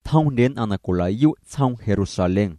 thông đến anaculayu trong Jerusalem.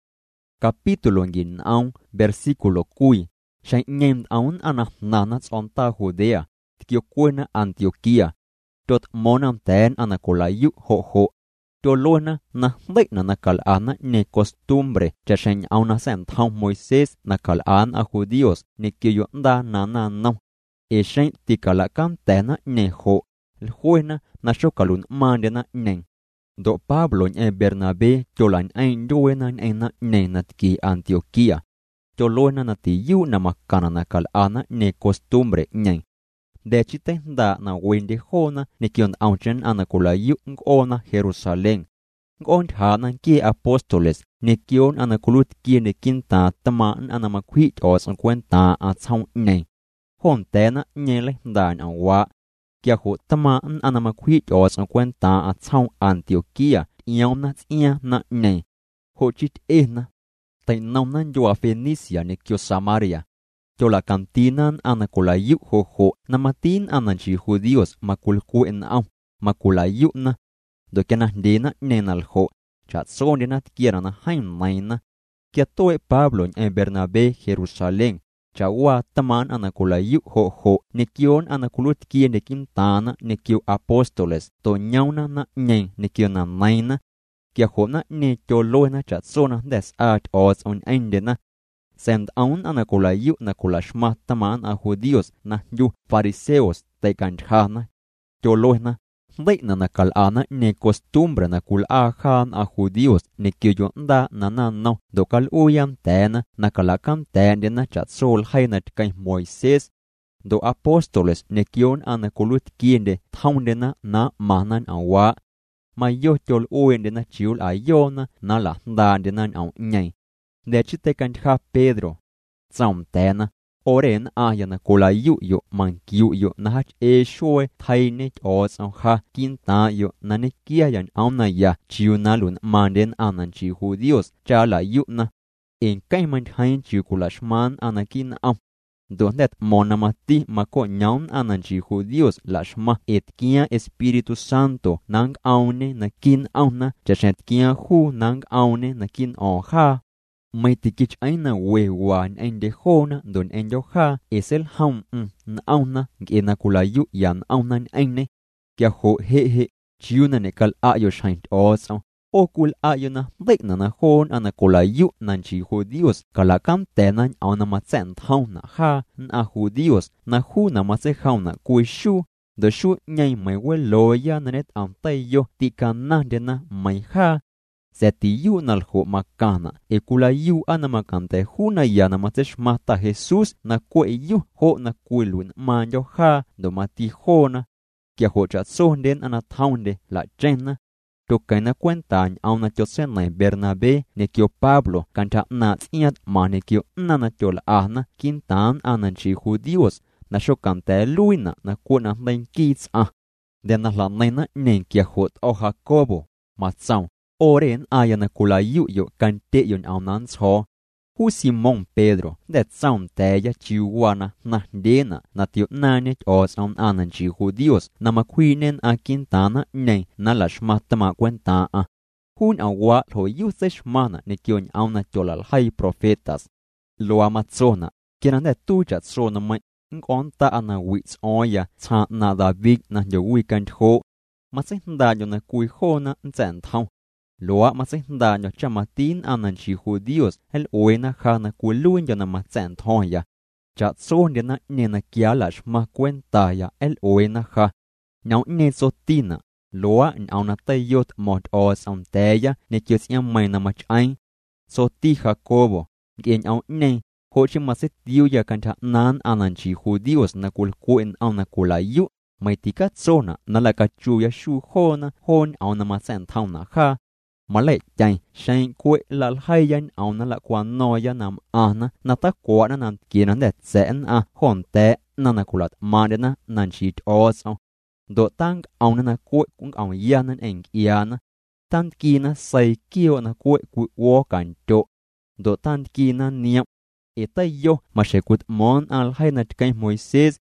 Capítulo ngin aun versículo cui, shay nhem aun anahnanas onta Judea, tikiokuena Antioquia, tot monam ten anaculayu ho. Tolona na leikna na kalana ne costumbre chashen auna sen thong Moisés na kalan a judíos ne kiyo nda na no. Eshen tikala tena ne ho. Ljuena na shokalun mandena nen. Do Pablo e Bernabé tolan ein duena na ne tki Antioquia. Tolona na tiyu na makana na kalana ne costumbre nen. De chite da na wende hona ne kion auchen anaculayu ngona Jerusalem. Ngon hana ki apóstoles ne kion anakulut ki ne kinta tamaan anamakwit os kwenta at saun ne. Hon tena nyele dan awa. Kia ho tamaan anamakwit os kwenta at saun Antioquia iona tia na ne. Ho chit ena. Tai naunan joa Fenicia ne kio Samaria. Tola cantinan anaculayu ho namatin ananchi judíos makulku en au makulayu na do kana dena nenal ho chat son dena quiera na hain naina que toe Pablo en Bernabé Jerusalén chawa taman anaculayu ho ne kion anakulut kie ne quintana ne kio apóstoles to nyauna na ne kio na naina que ho ne tolona chat sona des art os on endena. Send aun anaculayu na kulashma taman a judíos na yu fariseos te canjana. Tolona, leikna na kalana ne costumbre na kulahan a judíos ne kiyonda na no do kaluyan tena na kalakan tende na chatsol haina tkay Moisés. Do apóstoles ne kiyon anakulut kiende taundena na manan awa. Mayo tol uende na chiul ayona na la dandenan au nyay. De chite cancha Pedro. Zaum tena. Oren ayana kulayu mankiyu na hach shoe taine os au ha kinta na ne kiayan auna ya chiunalun manden ananchi judíos chala na. En kaiman hain chikulashman anakin au. Dondet monamati mako nyaun ananchi judíos lashma etkia Espíritu Santo nang aune na kin auna chashetkia hu nang aune na kin oha. May tikich ay na wewan ay dehona don en yoha es el haun na auna ginakulayu yan aunan ayne kya ho he chiuna ne kal ayo shaint oso okul ayo na dekna na hon anakulayu nanchi judíos kalakam tenan auna matsen hauna ha na judíos na hu na matse hauna kuishu do shu nyay may weloya nanet antayo tikana dena may ha. Setiyu nalho makana, ekulayu anamakante huna yana mateshmata Jesús na kueyu ho na kuilun manjo ha do mati hona, kia ho chatsonden anataunde la jena. Tokaina cuentan auna chosena Bernabé ne kio Pablo canta natsiat mane kio nana chola ahna kintan ananchi judíos na shokante luina na kuna nen kits de na la nena nen kia hot o Jacobo, matsau. Oren ayana kulayu kante yon aunan ho. Hu Simon Pedro, that sound teya chiwana na dena na tio nanet os ananchi judíos na makwinen a quintana ne na lashmatama cuenta Hun awa ho yusesh mana ne kion auna tolal hai profetas. Lo amazona, kieran de tuja sona mai ngonta ana wits oya ta na David na yo weekend ho. Masinda yo na kui ho na nzen thau. Loa masinda yo chamatin ananchi judíos el oena hana kulun yo na matzen thoya. Chat son de na nena kialash ma cuenta ya el oena ha. Nyau ne sotina. Loa in auna tayot mod os teya ne kios yamay na machain. Soti Jacobo. Gien au ne. Hochi masit yu ya kanta nan ananchi judíos na kulku in auna kulayu. May tikat zona na lakachu ya shu hona hon auna matzen tauna ha. Malay chay shay kwe lalhayan auna la kwa noya nam ana na ta kwa na nan kinan det sen hon te nanakulat madena nan chit os do tang auna na kwe kung au yanan eng iana tan kina say kio na kwe wo kanto do tan kina niam eta yo mashekut mon al haynat kay Moisés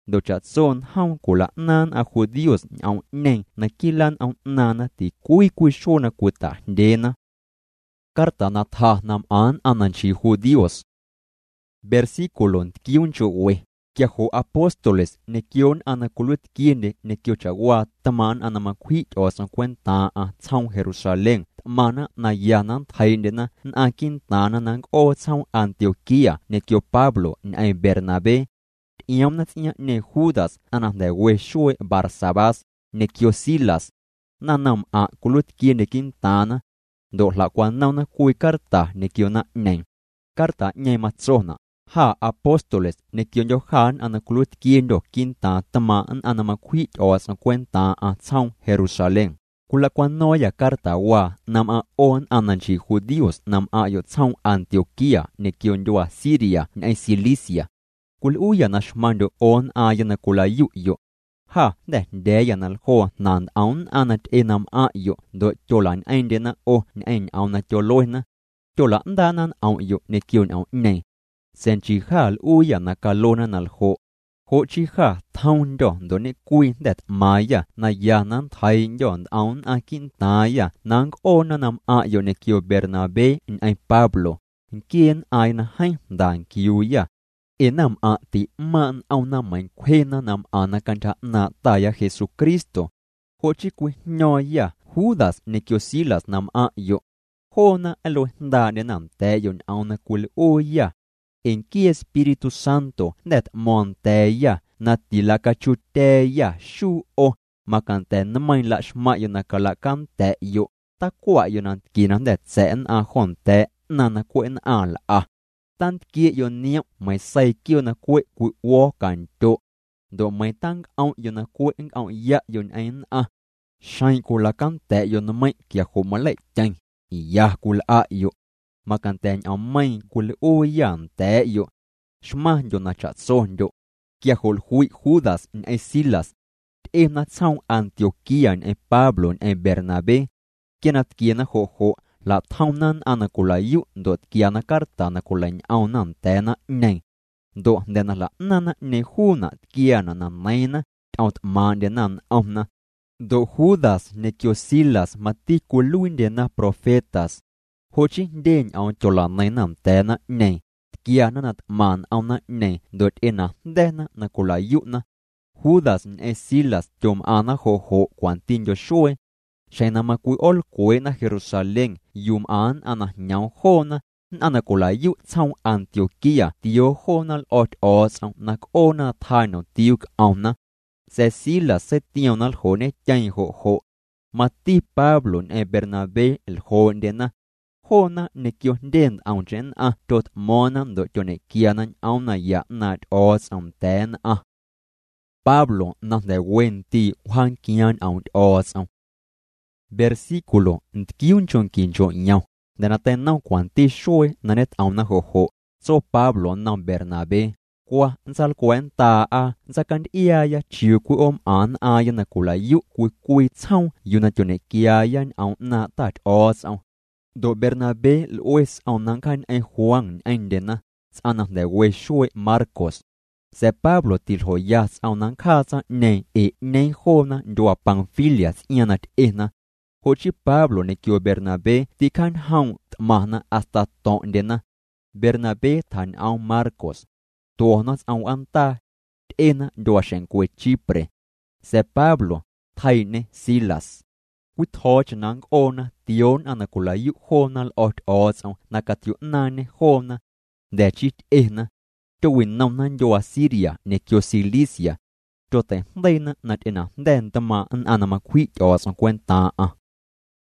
do cha son hao kula nan a judíos au nen na kilan au nana ti kui shona kuta dena. Carta na tha nam an ananchi judíos. Versículo kiuncho we. Kia ho apóstoles ne kion anakulut kiende ne kio chagua taman anamakwi osan kwenta a tsang Jerusalem mana na yanan thaindena na kintana nang o tsang Antioquia ne kio Pablo ne Bernabe iamna tia ne Judas anande we shue Barsabas ne kio Silas nanam a kulut kiende kintana do la kwanau na kui karta ne kio na nen karta nye matsona ha apóstoles ne kion Johan anakulut kiendo kinta tamaan anamakwi osan kwenta a tsang Jerusalem. Kula kwanoya karta wa nam a on ananchi judíos nam a yo tsang Antioquia ne kion joa Siria ne Cilicia. Kul uya nashmando on aya na kula yo. Ha de yanal ho nan aun anat enam a yo do cholan aindena o ne ain auna choloina. Chola ndanan au yo ne kion au ne. Sen chi khal uya na kalona nal ho chi kha thaun do ne kui that maya na yanan thai yon aun akin taya nang ona nam a yo ne kio Bernabe in ai Pablo kien ai na hai dan kiuya enam a ti man auna main kwena nam ana kanta na taya Jesucristo ho chi kui nyoya Judas ne kio Silas nam a yo hona alo da ne nam te yon auna kul uya en ki Espíritu Santo net monteya natila kachuteya shu o makante namain la shma yo nakalakante yo takwa yo nan kinan det sen a honte nana kuen al a tant ki yo niam mai sai ki na kue ku wo kanto do mai tang au yo na kuen au ya yo ain a shain kulakante yo na mai kia khomale chang ya kul a yo makanten au mai kul o yan te yo shma yo na chat son yo kia hol hui Judas en Silas em na tsang Antioquia en Pablo en Bernabe kienat kiena ho la thaunan anakula yu dot kiana karta na kulain aunan tena nei do dena la nana ne huna kiana na naina out mande nan auna do Judas ne kio Silas matikuluin de na profetas hochi den au chola nainam tena nei kiana nat man auna nei dot ena dena na kula yu na Judas en Silas tom ana ho kwantin yo shue Shaina makui ol kue na Jerusalem yum an ana nyau hona ana kula yu tsang Antioquia tio honal ot os nak ona thano tiuk auna Cecilia se tional hone chan ho mati Pablo e Bernabe el hondena hona ne kyo den aunchen a tot monam do tone kianan auna ya nat os ten a Pablo na de wenti wan kian aut os Versículo nkiunchon kincho nhau dana tenau kwanti shue nanet auna ho so Pablo na Bernabe kwa nsal kwenta a nzakand iya chiu ku an aya na kula yu kui tsau yuna tone kia yan auna tat os do Bernabe lues aunan kan en Juan endena sana de we shue Marcos se Pablo tilho yas aunan casa ne hona do Pamfilias ianat ena Hochi Pablo ne kio Bernabe ti kan haun mahna hasta ton dena Bernabe tan au Marcos tonas au anta ena do kue Chipre se Pablo thaine Silas withoch nang ona tion anakula yu honal ot os nakatiu nane hona de chit ena to win nam nan do Siria ne kio Cilicia to te dena nat ena den tama an anamakwi os kwenta